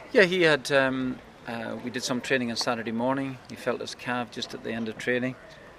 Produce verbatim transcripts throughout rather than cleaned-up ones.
Yeah, he had. Um, uh, we did some training on Saturday morning. He felt his calf just at the end of training,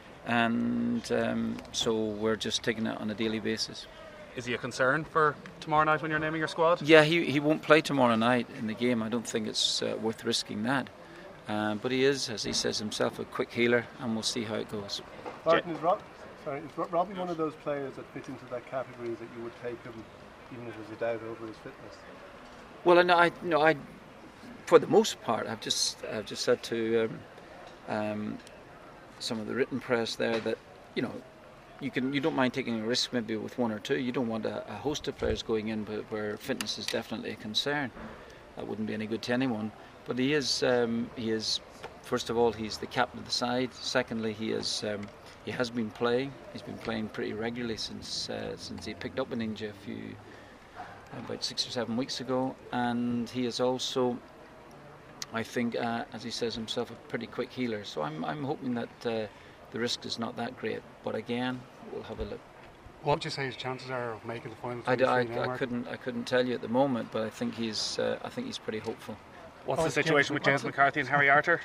and um, so we're just taking it on a daily basis. Is he a concern for tomorrow night when you're naming your squad? Yeah, he he won't play tomorrow night in the game. I don't think it's uh, worth risking that. Um, but he is, as he says himself, a quick healer, and we'll see how it goes. Martin, is, Rob, sorry, is Robbie one of those players that fits into that category that you would take him, even if there's a doubt over his fitness? Well, I know, I, no, I, for the most part, I've just, I've just said to um, um, some of the written press there that, you know, you can, you don't mind taking a risk maybe with one or two. You don't want a, a host of players going in, but where fitness is definitely a concern. That wouldn't be any good to anyone. But he is, um, he is. First of all, he's the captain of the side. Secondly, he is, um, he has been playing. He's been playing pretty regularly since uh, since he picked up an injury a few, about six or seven weeks ago. And he is also, I think, uh, as he says himself, a pretty quick healer. So I'm I'm hoping that uh, the risk is not that great. But again, we'll have a look. What would you say his chances are of making the final? I, I, I couldn't I couldn't tell you at the moment, but I think he's uh, I think he's pretty hopeful. What's the situation with James McCarthy and Harry Arter?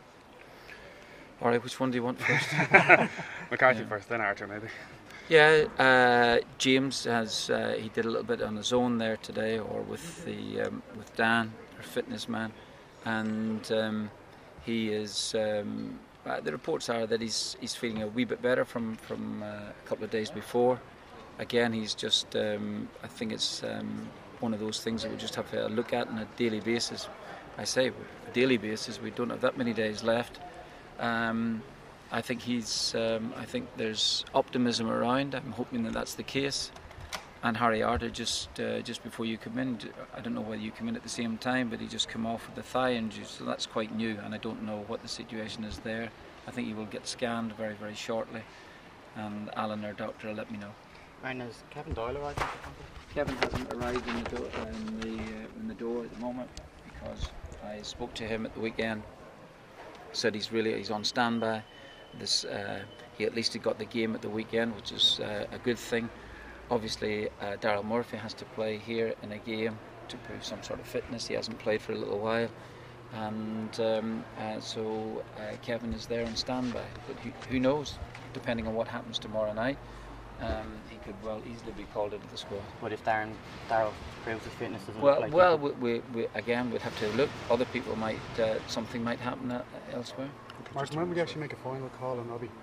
All right, which one do you want first? McCarthy yeah. first, then Arter maybe. Yeah, uh, James has uh, he did a little bit on his own there today, or with the um, with Dan, our fitness man, and um, he is. Um, uh, the reports are that he's he's feeling a wee bit better from from uh, a couple of days before. Again, he's just. Um, I think it's um, one of those things that we just have to look at on a daily basis. I say a daily basis. We don't have that many days left. Um, I think he's. Um, I think there's optimism around. I'm hoping that that's the case. And Harry Arter just uh, just before you come in, I don't know whether you come in at the same time, but he just come off with the thigh injury, so that's quite new. And I don't know what the situation is there. I think he will get scanned very very shortly, and Alan, our doctor, will let me know. And is Kevin Doyle arrived? Kevin hasn't arrived in the door in the uh, in the door at the moment, because I spoke to him at the weekend. Said he's really he's on standby. This uh, he at least he got the game at the weekend, which is uh, a good thing. Obviously, uh, Daryl Murphy has to play here in a game to prove some sort of fitness. He hasn't played for a little while, and um, uh, so uh, Kevin is there on standby. But who, who knows? Depending on what happens tomorrow night, um, he could well easily be called into the squad. But if Darren Daryl proves his fitness doesn't well, look like well, we, we, we again we'd have to look. Other people might uh, something might happen uh, elsewhere. Martin, when will you actually make a final call on Robbie?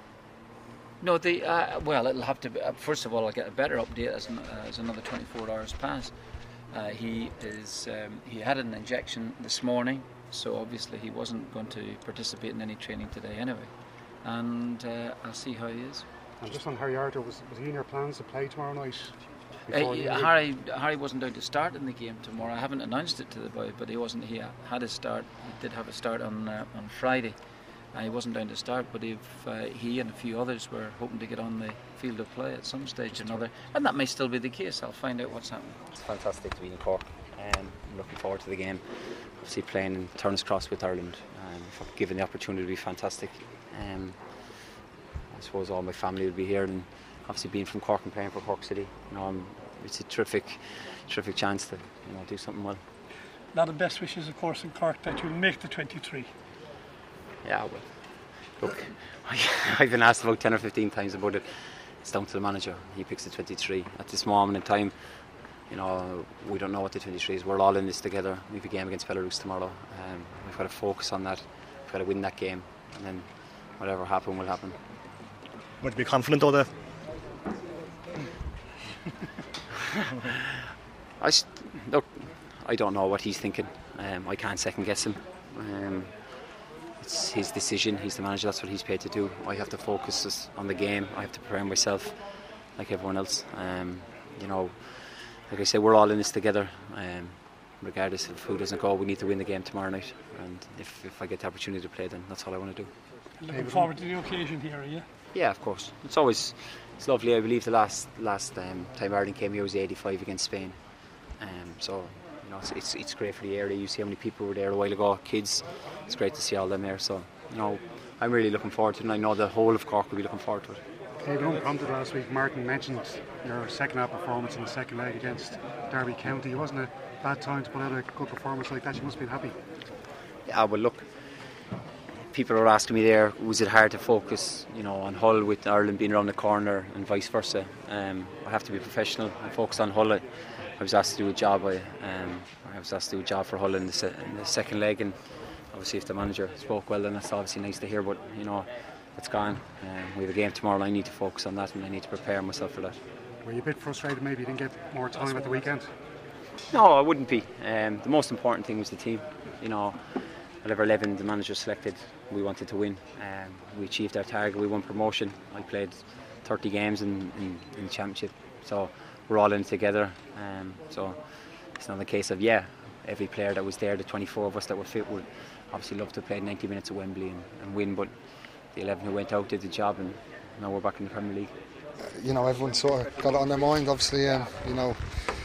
No, the uh, well, it'll have to be. Uh, first of all, I'll get a better update as, an, uh, as another twenty-four hours pass. Uh, he is. Um, he had an injection this morning, so obviously he wasn't going to participate in any training today anyway. And uh, I'll see how he is. And just on Harry Arter, was, was he in your plans to play tomorrow night? Uh, Harry Harry wasn't going to start in the game tomorrow. I haven't announced it to the boy, but he wasn't. He had a start. He did have a start on uh, on Friday. Uh, he wasn't down to start, but if uh, he and a few others were hoping to get on the field of play at some stage or another, and that may still be the case. I'll find out what's happening. It's fantastic to be in Cork. Um, I'm looking forward to the game. Obviously playing in Turner's Cross with Ireland, um, if given the opportunity, to be fantastic. Um, I suppose all my family will be here, and obviously being from Cork and playing for Cork City, you know, I'm, it's a terrific, terrific chance to you know do something well. A lot of best wishes, of course, in Cork that you'll make the twenty-three. Yeah, well, look, I've been asked about ten or fifteen times about it. It's down to the manager. He picks the twenty-three. At this moment in time, you know, we don't know what the twenty-three is. We're all in this together. We have a game against Belarus tomorrow. Um, we've got to focus on that. We've got to win that game, and then whatever happen will happen. Would you be confident though there? I st- look, I don't know what he's thinking. Um, I can't second guess him. Um, it's his decision. He's the manager. That's what he's paid to do. I have to focus on the game. I have to prepare myself like everyone else. Um, you know, like I said, we're all in this together. Um, regardless of who doesn't go, we need to win the game tomorrow night. And if, if I get the opportunity to play, then that's all I want to do. Looking forward to the occasion here, are you? Yeah, of course. It's always it's lovely. I believe the last last um, time Ireland came here was eighty-five against Spain. Um, so you know, it's, it's it's great for the area. You see how many people were there a while ago, kids. It's great to see all them here. So you know, I'm really looking forward to it, and I know the whole of Cork will be looking forward to it. David, unprompted last week, Martin mentioned your second half performance in the second leg against Derby County. It wasn't a bad time to put out a good performance like that. You must have been happy. Yeah, well, look, people are asking me there, was it hard to focus, you know, on Hull with Ireland being around the corner and vice versa? Um, I have to be professional and focus on Hull. I, I was asked to do a job. I, um, I was asked to do a job for Hull in the, se- in the second leg, and obviously if the manager spoke well, then that's obviously nice to hear. But you know, it's gone. Um, we have a game tomorrow, and I need to focus on that, and I need to prepare myself for that. Were you a bit frustrated maybe you didn't get more time at the weekend? No, I wouldn't be. Um, the most important thing was the team. You know, whatever eleven the manager selected, we wanted to win. Um, we achieved our target. We won promotion. I played thirty games in, in, in the championship, so we're all in it together. Um, so it's not a case of yeah, every player that was there, the twenty-four of us that were fit, would obviously love to play ninety minutes at Wembley and, and win. But the eleven who went out did the job, and now we're back in the Premier League. You know, everyone sort of got it on their mind. Obviously, um, you know.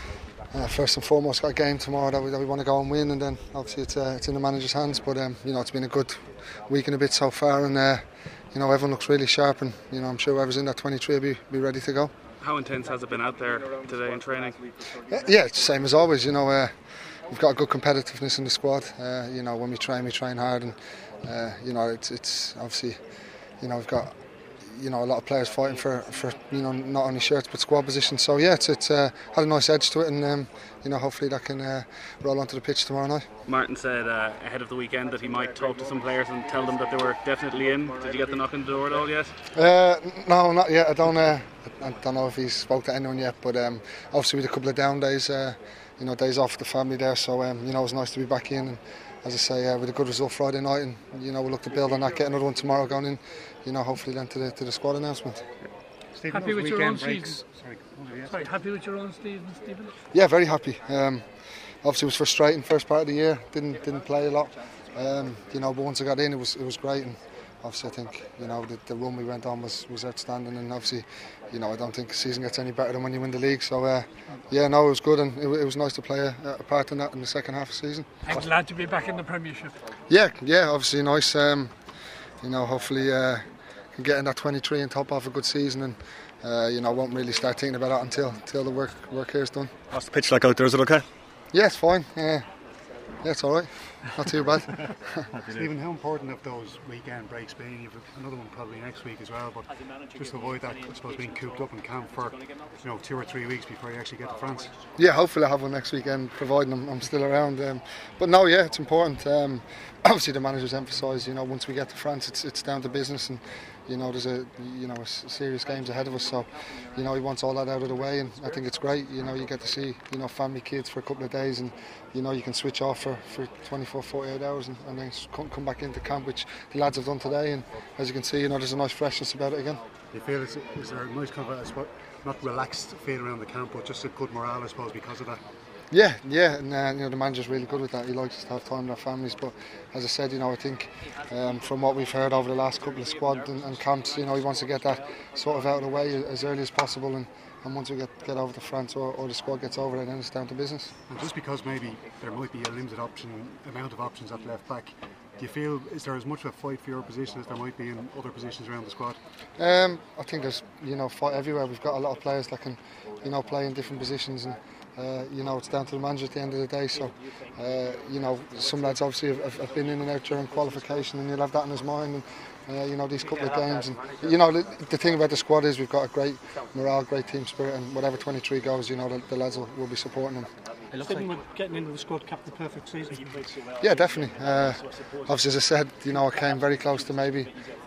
Uh, first and foremost, got a game tomorrow that we, that we want to go and win, and then obviously it's, uh, it's in the manager's hands. But um, you know, it's been a good week and a bit so far, and uh, you know, everyone looks really sharp, and you know, I'm sure whoever's in that twenty-three will be, be ready to go. How intense has it been out there today in training? Yeah, yeah, it's the same as always. You know, uh, we've got a good competitiveness in the squad. Uh, you know, when we train, we train hard, and uh, you know, it's it's obviously, you know, we've got. You know, a lot of players fighting for, for you know, not only shirts but squad positions. So yeah, it's, it's uh, had a nice edge to it, and um, you know, hopefully that can uh, roll onto the pitch tomorrow night. Martin said uh, ahead of the weekend that he might talk to some players and tell them that they were definitely in. Did you get the knock on the door at all yet? Uh, no, not yet. I don't. Uh, I don't know if he's spoke to anyone yet, but um, obviously with a couple of down days, uh, you know, days off with the family there. So um, you know, it was nice to be back in. And, as I say, uh, with a good result Friday night, and you know, we'll look to build on that, get another one tomorrow going in, you know, hopefully then to the to the squad announcement. Stephen, happy with your own breaks. season? Sorry, Sorry, happy with your own season, Stephen? Yeah, very happy. Um, obviously, it was frustrating first part of the year. Didn't didn't play a lot. Um, you know, but once I got in, it was it was great. And obviously, I think you know the, the run we went on was, was outstanding. And obviously, you know, I don't think the season gets any better than when you win the league. So uh, yeah, no, it was good, and it, it was nice to play a, a part in that in the second half of the season. I'm glad to be back in the Premiership. Yeah, yeah, obviously nice. Um, you know, hopefully uh, can get in that twenty-three and top off a good season, and uh, you know, won't really start thinking about that until until the work work here is done. What's the pitch like out there? Is it okay? Yeah, it's fine. Yeah, yeah, it's all right. Not too bad. Stephen, how important have those weekend breaks been? You've another one probably next week as well, but just avoid that, I suppose, being cooped up in camp for you know two or three weeks before you actually get to France. Yeah, hopefully I have one next weekend, providing I'm, I'm still around. Um, but no, yeah, it's important. Um, obviously, the managers emphasise, you know, once we get to France, it's it's down to business, and you know, there's a you know a serious games ahead of us. So, you know, he wants all that out of the way, and I think it's great. You know, you get to see you know family, kids for a couple of days, and you know you can switch off for, for twenty-four, forty-eight hours, and, and then come, come back into camp, which the lads have done today. And as you can see, you know, there's a nice freshness about it again. Do you feel it's, is there a nice kind of, I suppose, not relaxed feel around the camp, but just a good morale, I suppose, because of that? Yeah, yeah, and uh, you know the manager's really good with that. He likes us to have time with our families. But as I said, you know, I think um, from what we've heard over the last couple of squad and, and camps, you know, he wants to get that sort of out of the way as early as possible. And, and once we get get over to France or, or the squad gets over, then it's down to business. And just because maybe there might be a limited option amount of options at left back, do you feel is there as much of a fight for your position as there might be in other positions around the squad? Um, I think there's you know fight everywhere. We've got a lot of players that can you know play in different positions, and uh, you know it's down to the manager at the end of the day. So uh, you know some lads obviously have, have been in and out during qualification, and he'll have that in his mind. And, Uh, you know these couple of games, and you know the, the thing about the squad is we've got a great morale, great team spirit, and whatever twenty-three goes, you know the, the lads will, will be supporting them. Stephen, like getting into the squad capped the perfect season. Yeah, definitely. Uh, obviously, as I said, you know I came very close to maybe,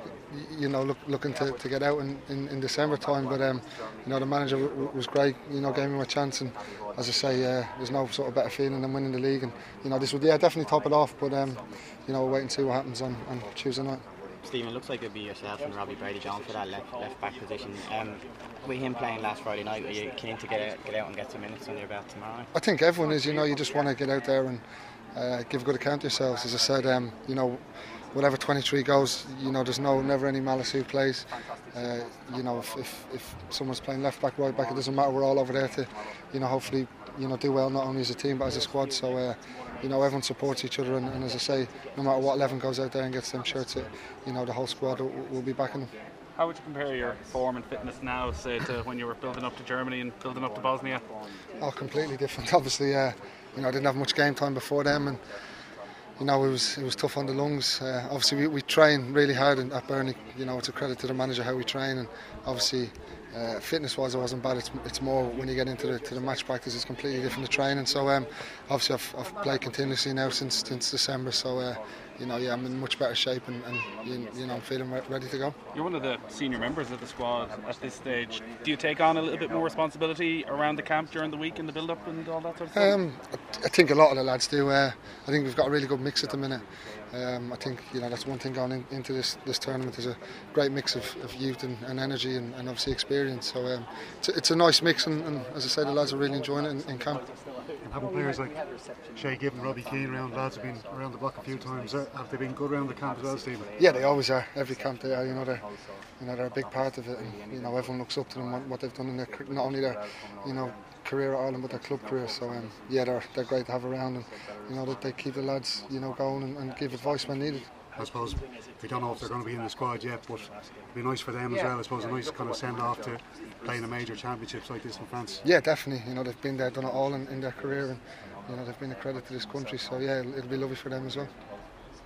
you know, look, looking to, to get out in, in, in December time, but um, you know the manager w- was great. You know, gave me my chance, and as I say, uh, there's no sort of better feeling than winning the league, and you know this would yeah definitely top it off, but um, you know we'll wait and see what happens on, on Tuesday night. Stephen, it looks like it'd be yourself and Robbie Brady-Jones for that left, left back position. Um, with him playing last Friday night, are you keen to get out, get out and get some minutes under your belt tomorrow night? I think everyone is. You know, you just want to get out there and uh, give a good account of yourselves. As I said, um, you know, whatever twenty-three goes, you know, there's no never any malice who plays. Uh, you know, if, if if someone's playing left back, right back, it doesn't matter. We're all over there to, you know, hopefully, you know, do well not only as a team but as a squad. So. Uh, You know, everyone supports each other, and, and as I say, no matter what eleven goes out there and gets them shirts, it, you know, the whole squad will, will be backing them. How would you compare your form and fitness now, say, to when you were building up to Germany and building up to Bosnia? Oh, completely different. Obviously, uh, you know, I didn't have much game time before them, and you know, it was it was tough on the lungs. Uh, obviously, we, we train really hard at Burnley. You know, it's a credit to the manager how we train, and obviously, uh, fitness-wise, it wasn't bad. It's, it's more when you get into the to the match practice, it's completely different to training. So, um, obviously, I've, I've played continuously now since since December. So, uh, you know, yeah, I'm in much better shape, and, and you, you know, I'm feeling re- ready to go. You're one of the senior members of the squad at this stage. Do you take on a little bit more responsibility around the camp during the week and the build-up and all that sort of stuff? Um, I think a lot of the lads do. Uh, I think we've got a really good mix at the minute. Um, I think, you know, that's one thing going in, into this, this tournament. There's a great mix of, of youth and, and energy and, and obviously experience. So um, it's, a, it's a nice mix, and, and as I say, the lads are really enjoying it in, in camp. And having players like Shay Gibbon, Robbie Keane around, lads have been around the block a few times. Have they been good around the camp as well, Stephen? Yeah, they always are. Every camp they are. You know, they're, you know, they're a big part of it, and you know, everyone looks up to them, what, what they've done in their, not only their, you know, career at Ireland, but their club career. So um, yeah, they're they're great to have around, and you know, that they keep the lads, you know, going and, and give advice when needed. I suppose we don't know if they're going to be in the squad yet, but it'd be nice for them as well. I suppose a nice kind of send off to playing a major championships like this in France. Yeah, definitely. You know, they've been there, done it all in, in their career, and you know, they've been a credit to this country. So yeah, it'll, it'll be lovely for them as well.